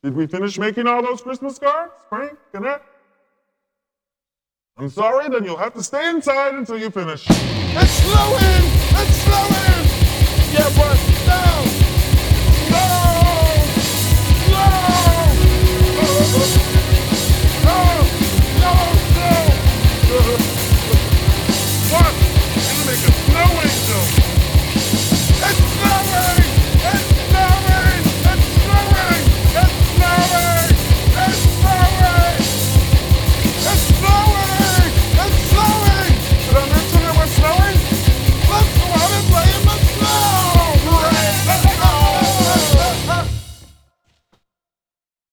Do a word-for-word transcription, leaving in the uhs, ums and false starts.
Did we finish making all those Christmas cards, Frank, Annette? I'm sorry, then you'll have to stay inside until you finish. It's snowing! It's snowing! Yeah, but